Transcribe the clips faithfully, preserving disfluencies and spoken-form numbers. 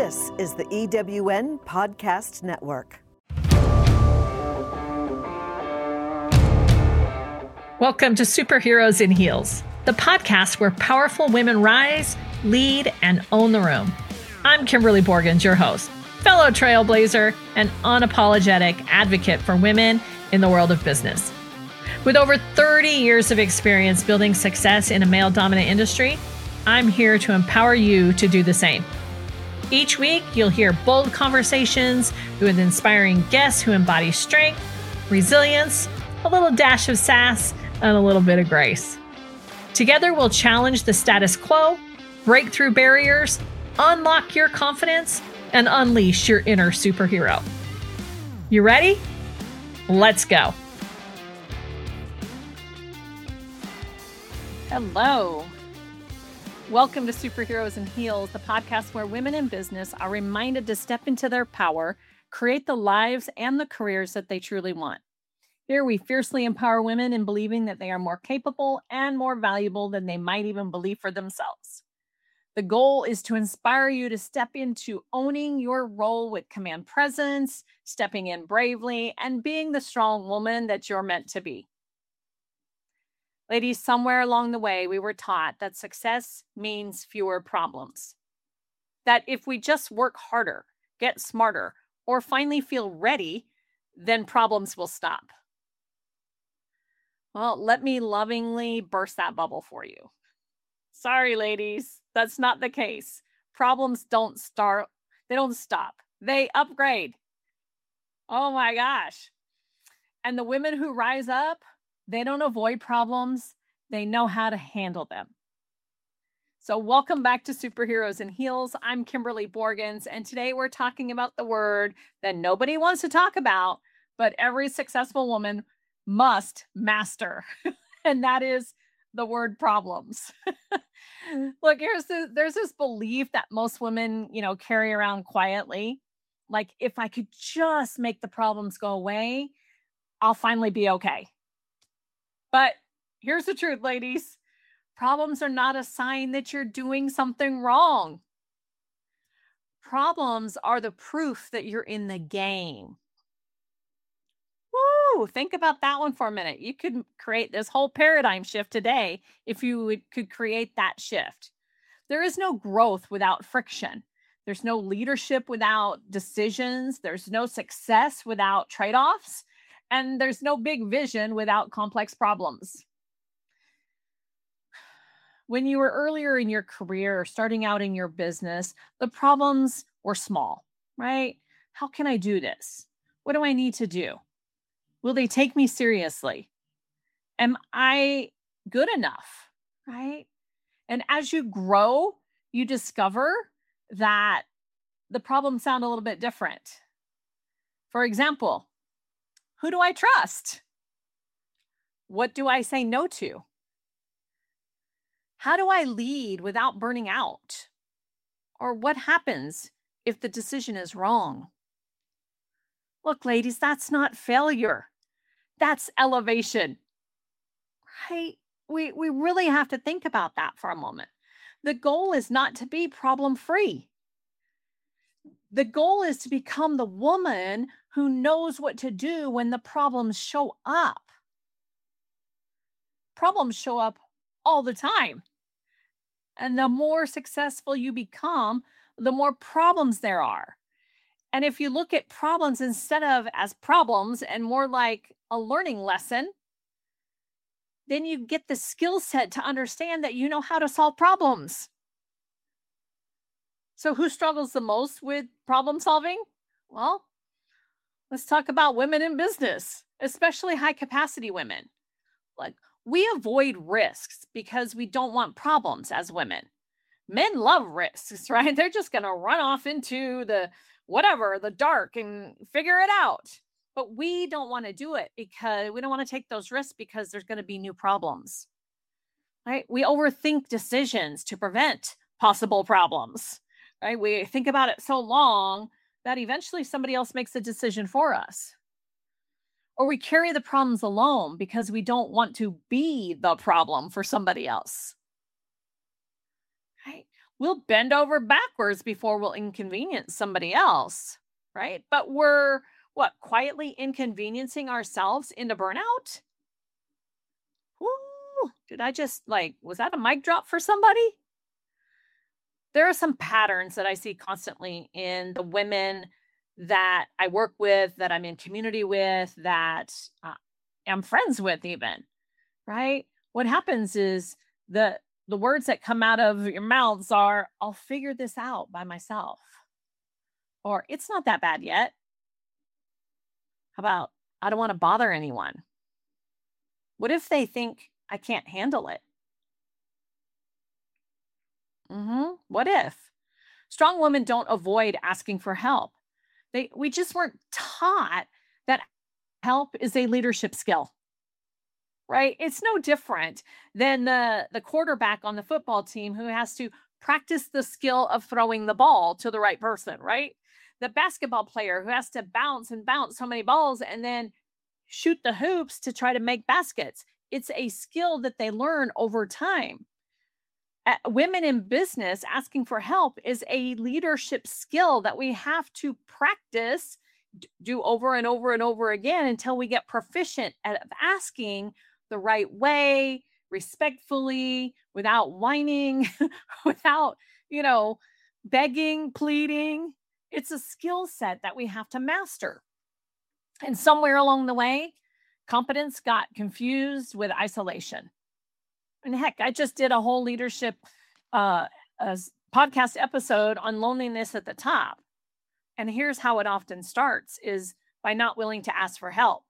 This is the E W N Podcast Network. Welcome to Superheroes in Heels, the podcast where powerful women rise, lead, and own the room. I'm Kimberly Borgens, your host, fellow trailblazer, and unapologetic advocate for women in the world of business. With over thirty years of experience building success in a male-dominant industry, I'm here to empower you to do the same. Each week, you'll hear bold conversations with inspiring guests who embody strength, resilience, a little dash of sass, and a little bit of grace. Together, we'll challenge the status quo, break through barriers, unlock your confidence, and unleash your inner superhero. You ready? Let's go. Hello. Welcome to Superheroes in Heels, the podcast where women in business are reminded to step into their power, create the lives and the careers that they truly want. Here we fiercely empower women in believing that they are more capable and more valuable than they might even believe for themselves. The goal is to inspire you to step into owning your role with command presence, stepping in bravely, and being the strong woman that you're meant to be. Ladies, somewhere along the way, we were taught that success means fewer problems. That if we just work harder, get smarter, or finally feel ready, then problems will stop. Well, let me lovingly burst that bubble for you. Sorry, ladies, that's not the case. Problems don't start, they don't stop. They upgrade. Oh my gosh. And the women who rise up, they don't avoid problems. They know how to handle them. So welcome back to Superheroes in Heels. I'm Kimberly Borgens, and today we're talking about the word that nobody wants to talk about, but every successful woman must master, and that is the word problems. Look, here's the, there's this belief that most women, you know, carry around quietly. Like, if I could just make the problems go away, I'll finally be okay. But here's the truth, ladies. Problems are not a sign that you're doing something wrong. Problems are the proof that you're in the game. Woo! Think about that one for a minute. You could create this whole paradigm shift today if you would, could create that shift. There is no growth without friction. There's no leadership without decisions. There's no success without trade-offs. And there's no big vision without complex problems. When you were earlier in your career or starting out in your business, the problems were small, right? How can I do this? What do I need to do? Will they take me seriously? Am I good enough, right? And as you grow, you discover that the problems sound a little bit different. For example, who do I trust? What do I say no to? How do I lead without burning out? Or what happens if the decision is wrong? Look, ladies, that's not failure. That's elevation, right? We, we really have to think about that for a moment. The goal is not to be problem-free. The goal is to become the woman who knows what to do when the problems show up. Problems show up all the time. And the more successful you become, the more problems there are. And if you look at problems instead of as problems and more like a learning lesson, then you get the skill set to understand that you know how to solve problems. So who struggles the most with problem solving? Well, let's talk about women in business, especially high capacity women. Like, we avoid risks because we don't want problems as women. Men love risks, right? They're just going to run off into the whatever, the dark, and figure it out. But we don't want to do it because we don't want to take those risks because there's going to be new problems, right? We overthink decisions to prevent possible problems, right? We think about it so long that eventually somebody else makes the decision for us. Or we carry the problems alone because we don't want to be the problem for somebody else, right? We'll bend over backwards before we'll inconvenience somebody else, right? But we're what, quietly inconveniencing ourselves into burnout? Woo! Did I just like, was that a mic drop for somebody? There are some patterns that I see constantly in the women that I work with, that I'm in community with, that uh, am friends with, even, right? What happens is the the words that come out of your mouths are, "I'll figure this out by myself," or "It's not that bad yet." How about, "I don't want to bother anyone." What if they think I can't handle it? Hmm What if? Strong women don't avoid asking for help. They we just weren't taught that help is a leadership skill, right? It's no different than the the quarterback on the football team who has to practice the skill of throwing the ball to the right person, right? The basketball player who has to bounce and bounce so many balls and then shoot the hoops to try to make baskets. It's a skill that they learn over time. Uh, women in business asking for help is a leadership skill that we have to practice, d- do over and over and over again until we get proficient at asking the right way, respectfully, without whining, without, you know, begging, pleading. It's a skill set that we have to master. And somewhere along the way, competence got confused with isolation. And heck, I just did a whole leadership uh, uh, podcast episode on loneliness at the top. And here's how it often starts is by not willing to ask for help.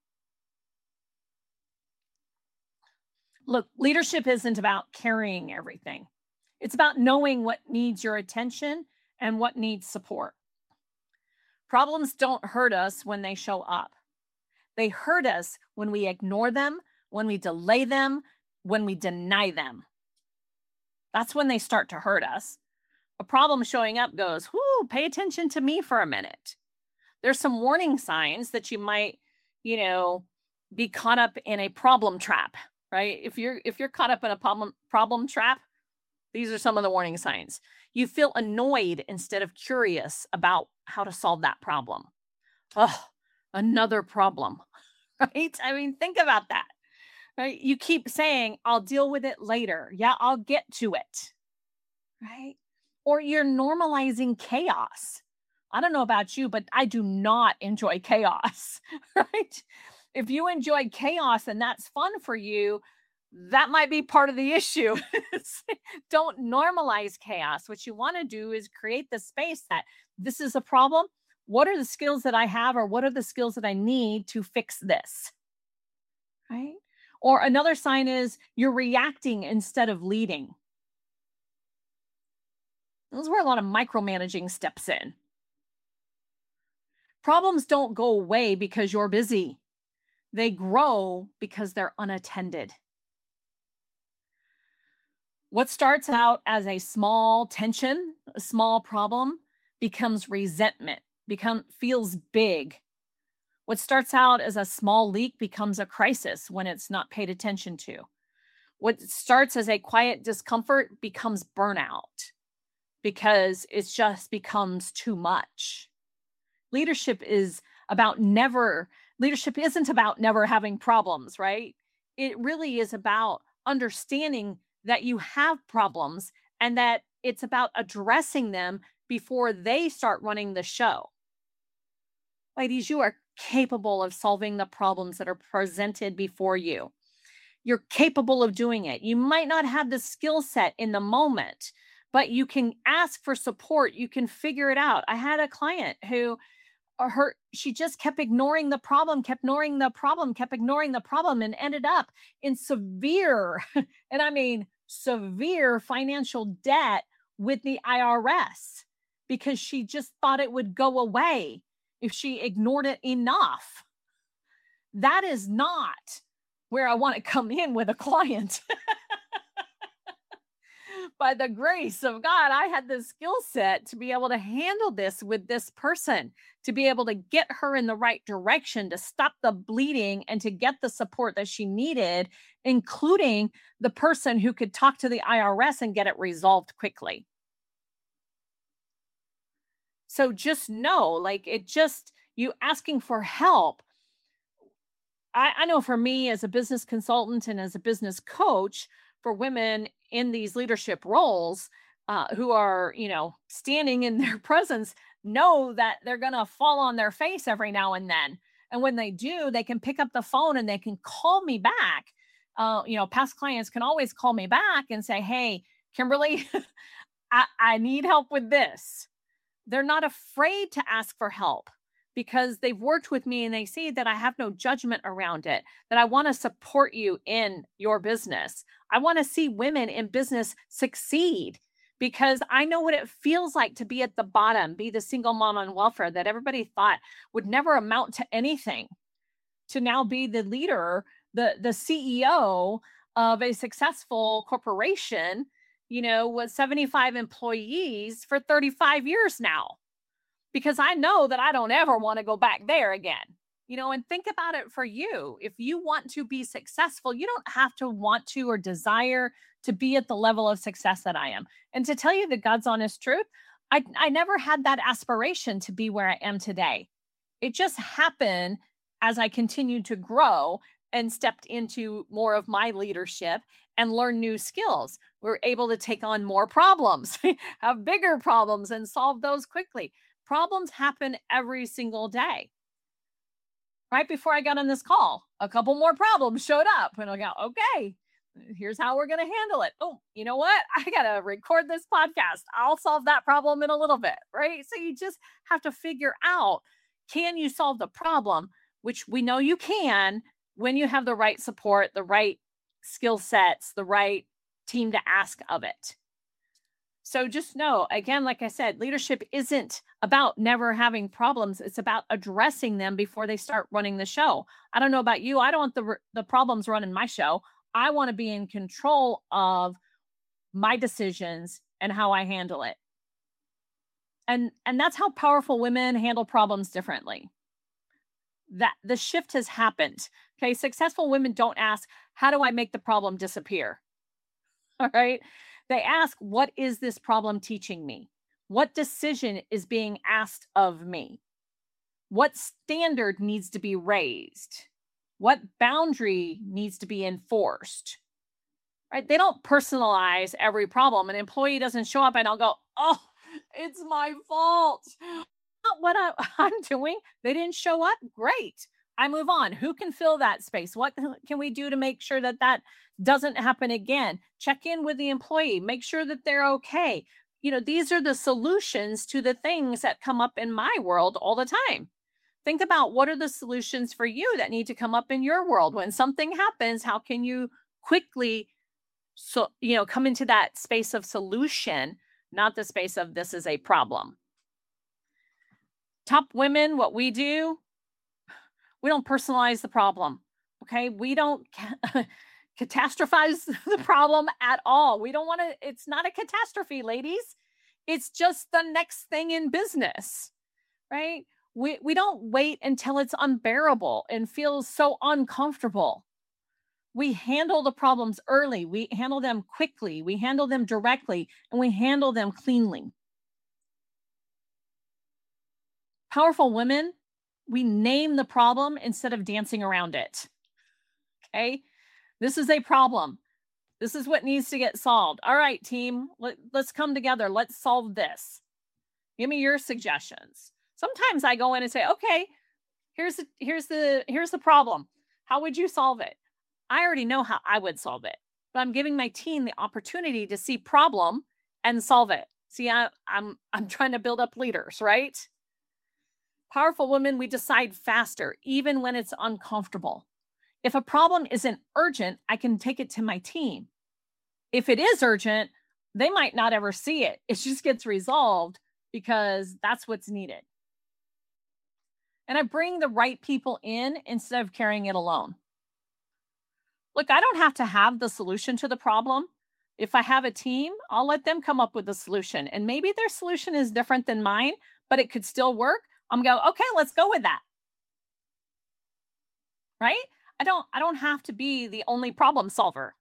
Look, leadership isn't about carrying everything. It's about knowing what needs your attention and what needs support. Problems don't hurt us when they show up. They hurt us when we ignore them, when we delay them, when we deny them. That's when they start to hurt us. A problem showing up goes, whoo, pay attention to me for a minute. There's some warning signs that you might, you know, be caught up in a problem trap, right? If you're if you're caught up in a problem problem trap, these are some of the warning signs. You feel annoyed instead of curious about how to solve that problem. Oh, another problem, right? I mean, think about that. Right? You keep saying, I'll deal with it later. Yeah, I'll get to it. Right? Or you're normalizing chaos. I don't know about you, but I do not enjoy chaos. Right? If you enjoy chaos and that's fun for you, that might be part of the issue. Don't normalize chaos. What you want to do is create the space that this is a problem. What are the skills that I have, or what are the skills that I need to fix this? Right? Or another sign is you're reacting instead of leading. This is where a lot of micromanaging steps in. Problems don't go away because you're busy. They grow because they're unattended. What starts out as a small tension, a small problem, becomes resentment, become feels big. What starts out as a small leak becomes a crisis when it's not paid attention to. What starts as a quiet discomfort becomes burnout because it just becomes too much. Leadership is about never, leadership isn't about never having problems, right? It really is about understanding that you have problems and that it's about addressing them before they start running the show. Ladies, you are capable of solving the problems that are presented before you. You're capable of doing it. You might not have the skill set in the moment, but you can ask for support. You can figure it out. I had a client who uh, her she just kept ignoring the problem, kept ignoring the problem, kept ignoring the problem, and ended up in severe, and I mean severe financial debt with the I R S because she just thought it would go away if she ignored it enough. That is not where I want to come in with a client. By the grace of God, I had the skill set to be able to handle this with this person, to be able to get her in the right direction, to stop the bleeding and to get the support that she needed, including the person who could talk to the I R S and get it resolved quickly. So just know, like, it just, you asking for help. I, I know for me as a business consultant and as a business coach for women in these leadership roles uh, who are, you know, standing in their presence, know that they're going to fall on their face every now and then. And when they do, they can pick up the phone and they can call me back. Uh, you know, past clients can always call me back and say, hey, Kimberly, I, I need help with this. They're not afraid to ask for help because they've worked with me and they see that I have no judgment around it, that I want to support you in your business. I want to see women in business succeed because I know what it feels like to be at the bottom, be the single mom on welfare that everybody thought would never amount to anything, to now be the leader, the, the C E O of a successful corporation, you know, with seventy-five employees for thirty-five years now, because I know that I don't ever want to go back there again. You know, and think about it for you. If you want to be successful, you don't have to want to or desire to be at the level of success that I am. And to tell you the God's honest truth, I, I never had that aspiration to be where I am today. It just happened as I continued to grow and stepped into more of my leadership and learn new skills. We're able to take on more problems, have bigger problems, and solve those quickly. Problems happen every single day. Right before I got on this call, a couple more problems showed up, and I go, okay, here's how we're going to handle it. Oh, you know what? I got to record this podcast. I'll solve that problem in a little bit, right? So you just have to figure out, can you solve the problem, which we know you can when you have the right support, the right skill sets, the right team to ask of it. So just know, again, like I said, leadership isn't about never having problems. It's about addressing them before they start running the show. I don't know about you. I don't want the, the problems running my show. I want to be in control of my decisions and how I handle it. And, and that's how powerful women handle problems differently. That the shift has happened. Okay. Successful women don't ask, how do I make the problem disappear? All right. They ask, what is this problem teaching me? What decision is being asked of me? What standard needs to be raised? What boundary needs to be enforced? Right? They don't personalize every problem. An employee doesn't show up and I'll go, oh, it's my fault. Not what I, I'm doing. They didn't show up. Great. I move on. Who can fill that space? What can we do to make sure that that doesn't happen again? Check in with the employee. Make sure that they're okay. You know, these are the solutions to the things that come up in my world all the time. Think about, what are the solutions for you that need to come up in your world? When something happens, how can you quickly, so, you know, come into that space of solution, not the space of this is a problem. Top women, what we do, we don't personalize the problem. Okay. We don't ca- catastrophize the problem at all. We don't want to, it's not a catastrophe, ladies. It's just the next thing in business, right? We, we don't wait until it's unbearable and feels so uncomfortable. We handle the problems early. We handle them quickly. We handle them directly, and we handle them cleanly. Powerful women, we name the problem instead of dancing around it. Okay. This is a problem. This is what needs to get solved. All right, team, let, let's come together. Let's solve this. Give me your suggestions. Sometimes I go in and say, okay, here's the, here's the, here's the problem. How would you solve it? I already know how I would solve it, but I'm giving my team the opportunity to see problem and solve it. See, I, I'm, I'm trying to build up leaders, right? Powerful women, we decide faster, even when it's uncomfortable. If a problem isn't urgent, I can take it to my team. If it is urgent, they might not ever see it. It just gets resolved because that's what's needed. And I bring the right people in instead of carrying it alone. Look, I don't have to have the solution to the problem. If I have a team, I'll let them come up with the solution. And maybe their solution is different than mine, but it could still work. I'm going, okay, let's go with that. Right? I don't, I don't have to be the only problem solver.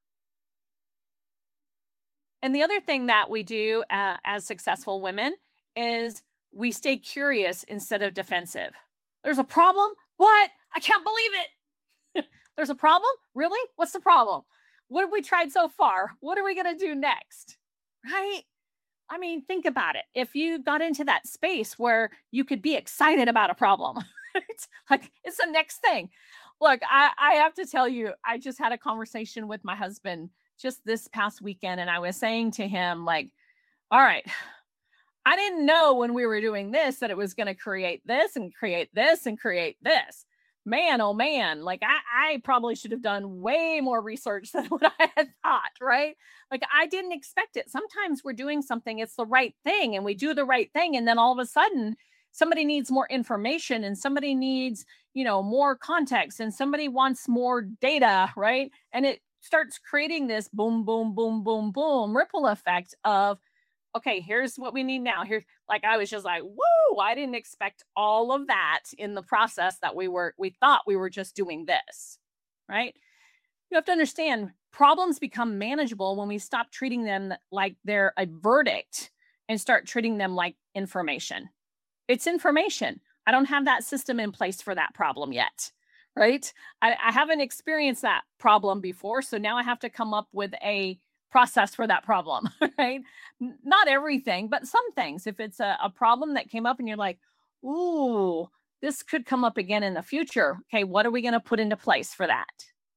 And the other thing that we do uh, as successful women is we stay curious instead of defensive. There's a problem? What? I can't believe it. There's a problem? Really? What's the problem? What have we tried so far? What are we going to do next? Right? I mean, think about it. If you got into that space where you could be excited about a problem, it's like it's the next thing. Look, I, I have to tell you, I just had a conversation with my husband just this past weekend, and I was saying to him, like, all right, I didn't know when we were doing this that it was going to create this and create this and create this. Man, oh man, like I, I probably should have done way more research than what I had thought, right? Like I didn't expect it. Sometimes we're doing something, it's the right thing, and we do the right thing. And then all of a sudden, somebody needs more information and somebody needs, you know, more context and somebody wants more data, right? And it starts creating this boom, boom, boom, boom, boom ripple effect of, okay, here's what we need now. Here's like, I was just like, woo, I didn't expect all of that in the process that we were, we thought we were just doing this, right? You have to understand problems become manageable when we stop treating them like they're a verdict and start treating them like information. It's information. I don't have that system in place for that problem yet, right? I, I haven't experienced that problem before. So now I have to come up with a process for that problem, right? Not everything, but some things. If it's a, a problem that came up and you're like, ooh, this could come up again in the future. Okay, what are we going to put into place for that?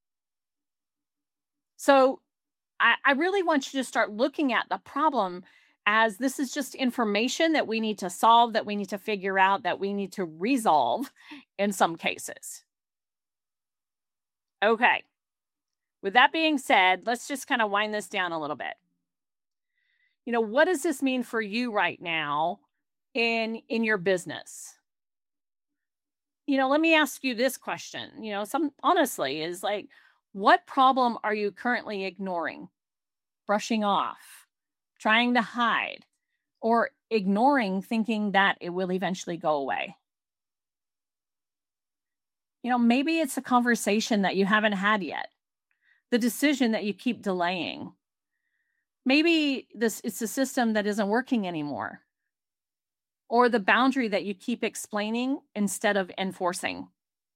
So I, I really want you to start looking at the problem as this is just information that we need to solve, that we need to figure out, that we need to resolve in some cases. Okay. With that being said, let's just kind of wind this down a little bit. You know, what does this mean for you right now in, in your business? You know, let me ask you this question. You know, some honestly is like, what problem are you currently ignoring, brushing off, trying to hide, or ignoring, thinking that it will eventually go away? You know, maybe it's a conversation that you haven't had yet. The decision that you keep delaying. Maybe this it's a system that isn't working anymore. Or the boundary that you keep explaining instead of enforcing.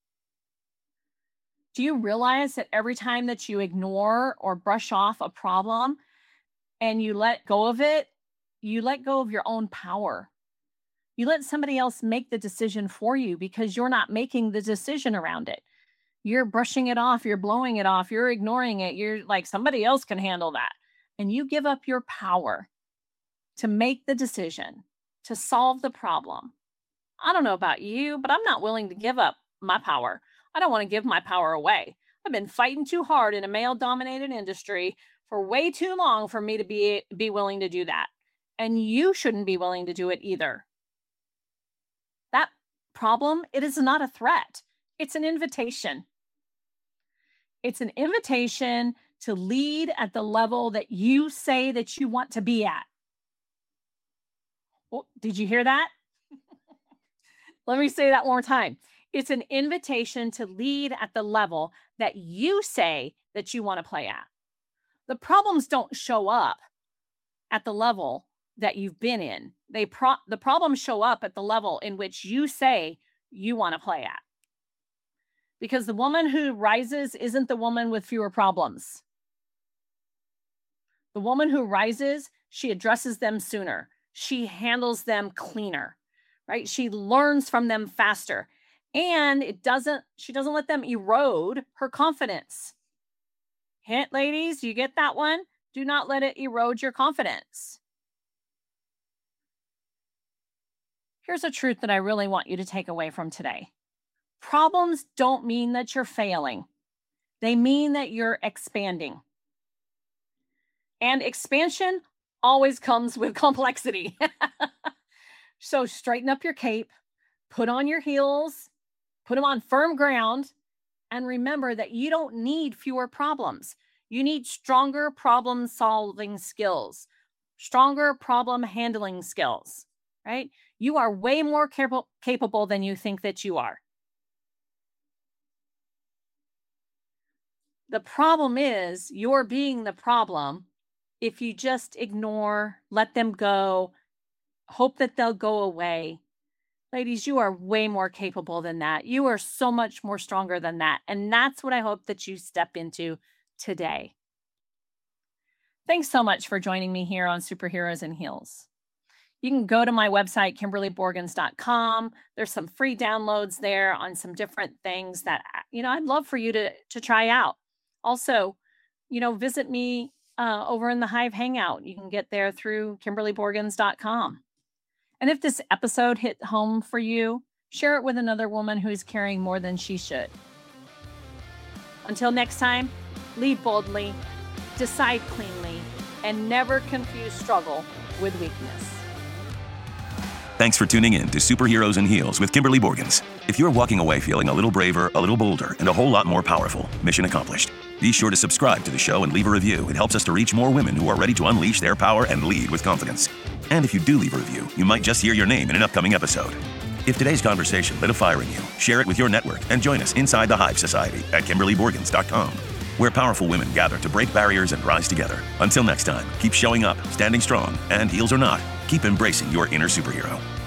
Do you realize that every time that you ignore or brush off a problem and you let go of it, you let go of your own power. You let somebody else make the decision for you because you're not making the decision around it. You're brushing it off, you're blowing it off, you're ignoring it. You're like, somebody else can handle that. And you give up your power to make the decision, to solve the problem. I don't know about you, but I'm not willing to give up my power. I don't want to give my power away. I've been fighting too hard in a male-dominated industry for way too long for me to be, be willing to do that. And you shouldn't be willing to do it either. That problem, it is not a threat. It's an invitation. It's an invitation to lead at the level that you say that you want to be at. Oh, did you hear that? Let me say that one more time. It's an invitation to lead at the level that you say that you want to play at. The problems don't show up at the level that you've been in. They pro- the problems show up at the level in which you say you want to play at. Because the woman who rises isn't the woman with fewer problems. The woman who rises, she addresses them sooner. She handles them cleaner, right? She learns from them faster. And it doesn't, she doesn't let them erode her confidence. Hint, ladies, you get that one? Do not let it erode your confidence. Here's a truth that I really want you to take away from today. Problems don't mean that you're failing. They mean that you're expanding. And expansion always comes with complexity. So straighten up your cape, put on your heels, put them on firm ground, and remember that you don't need fewer problems. You need stronger problem-solving skills, stronger problem handling skills, right? You are way more cap- capable than you think that you are. The problem is you're being the problem if you just ignore, let them go, hope that they'll go away. Ladies, you are way more capable than that. You are so much more stronger than that. And that's what I hope that you step into today. Thanks so much for joining me here on Superheroes in Heels. You can go to my website, kimberly borgens dot com. There's some free downloads there on some different things that, you know, I'd love for you to, to try out. Also, you know, visit me uh, over in the Hive Hangout. You can get there through kimberly borgens dot com. And if this episode hit home for you, share it with another woman who is carrying more than she should. Until next time, lead boldly, decide cleanly, and never confuse struggle with weakness. Thanks for tuning in to Superheroes in Heels with Kimberly Borgens. If you're walking away feeling a little braver, a little bolder, and a whole lot more powerful, mission accomplished. Be sure to subscribe to the show and leave a review. It helps us to reach more women who are ready to unleash their power and lead with confidence. And if you do leave a review, you might just hear your name in an upcoming episode. If today's conversation lit a fire in you, share it with your network and join us inside the Hive Society at kimberly borgens dot com, where powerful women gather to break barriers and rise together. Until next time, keep showing up, standing strong, and heels or not, keep embracing your inner superhero.